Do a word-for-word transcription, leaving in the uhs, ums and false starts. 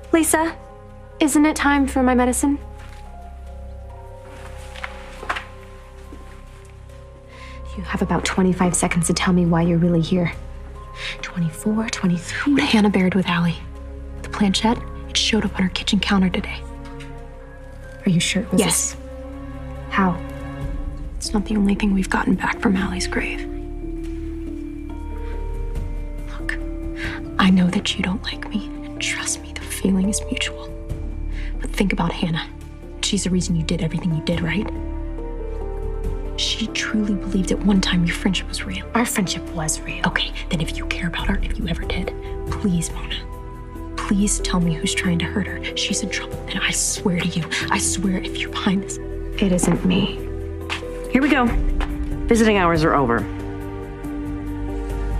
Lisa, isn't it time for my medicine? You have about twenty-five seconds to tell me why you're really here. twenty-four, twenty-three. What Hannah bared with Allie. The planchette, it showed up on her kitchen counter today. Are you sure it was Yes. this? How? It's not the only thing we've gotten back from Allie's grave. Look, I know that you don't like me, and trust me, the feeling is mutual. But think about Hannah. She's the reason you did everything you did, right? She truly believed at one time your friendship was real. Our friendship was real. Okay, then if you care about her, if you ever did, please, Mona, please tell me who's trying to hurt her. She's in trouble, and I swear to you, I swear if you're behind this. It isn't me. Here we go. Visiting hours are over.